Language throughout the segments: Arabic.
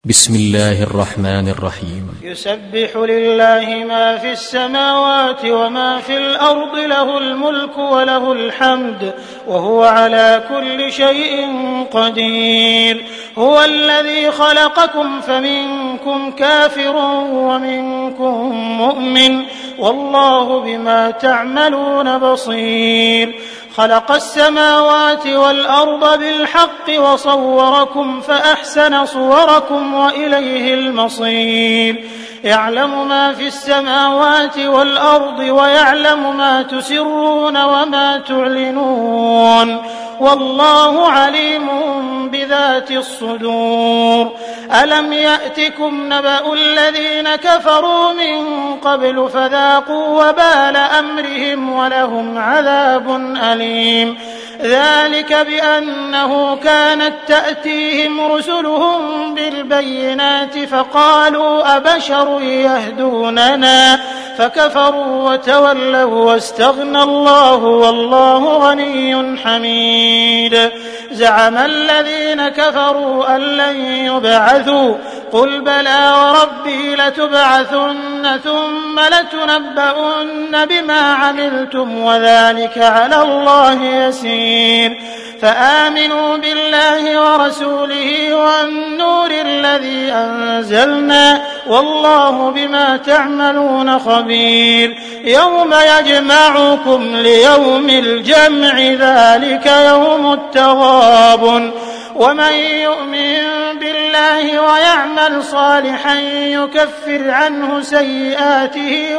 بسم الله الرحمن الرحيم. يسبح لله ما في السماوات وما في الأرض، له الملك وله الحمد وهو على كل شيء قدير. هو الذي خلقكم فمنكم كافر ومنكم مؤمن، والله بما تعملون بصير. خلق السماوات والأرض بالحق وصوركم فأحسن صوركم وإليه المصير. يعلم ما في السماوات والأرض ويعلم ما تسرون وما تعلنون، والله عليم بذات الصدور. ألم يأتكم نبأ الذين كفروا من قبل فذاقوا وبال أمرهم ولهم عذاب أليم. ذلك بأنه كانت تأتيهم رسلهم بالبينات فقالوا أبشر يهدوننا فكفروا وتولوا واستغنى الله والله غني حميد. زعم الذين كفروا أن لن يبعثوا، قل بلى وربي لتبعثن ثم لتنبؤن بما عملتم وذلك على الله يسير. فآمنوا بالله ورسوله والنور الذي أنزلنا والله بما تعملون خبير. يوم يجمعكم ليوم الجمع ذلك يوم التغابن. ومن يؤمن بالله ويعمل صالحا يكفر عنه سيئاته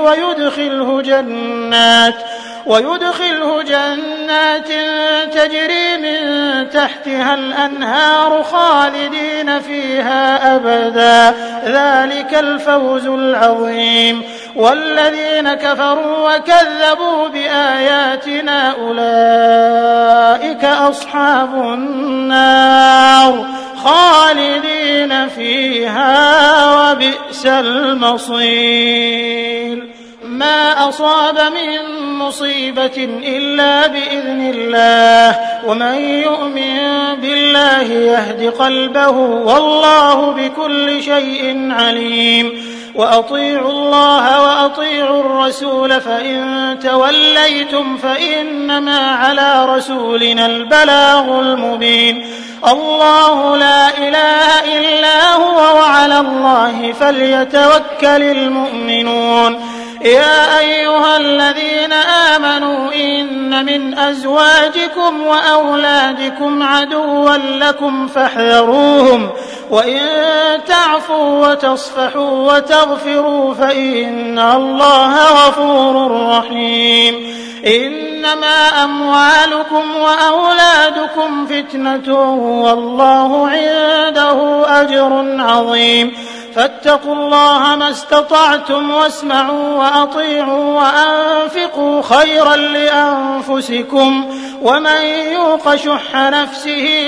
ويدخله جنات تجري من تحتها الأنهار خالدين فيها أبدا، ذلك الفوز العظيم. والذين كفروا وكذبوا بآياتنا أولئك أصحاب النار خالدين فيها وبئس المصير. ما أصاب من مصيبة إلا بإذن الله، ومن يؤمن بالله يهد قلبه والله بكل شيء عليم. وأطيعوا الله وأطيعوا الرسول فإن توليتم فإنما على رسولنا البلاغ المبين. الله لا إله إلا هو وعلى الله فليتوكل المؤمنون. يا أيها الذين آمنوا إن من أزواجكم وأولادكم عدوا لكم فاحذروهم، وإن تعفوا وتصفحوا وتغفروا فإن الله غفور رحيم. إنما أموالكم وأولادكم فتنة والله عنده أجر عظيم. فاتقوا الله ما استطعتم واسمعوا وأطيعوا وأنفقوا خيرا لأنفسكم، ومن يوق شح نفسه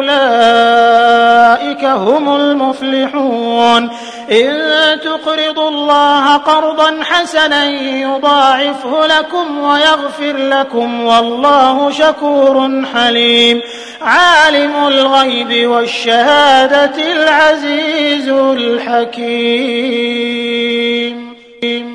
فأولئك هم المفلحون. إن تقرضوا الله قرضا حسنا يضاعفه لكم ويغفر لكم والله شكور حليم. عالم الغيب والشهادة العزيز الحكيم.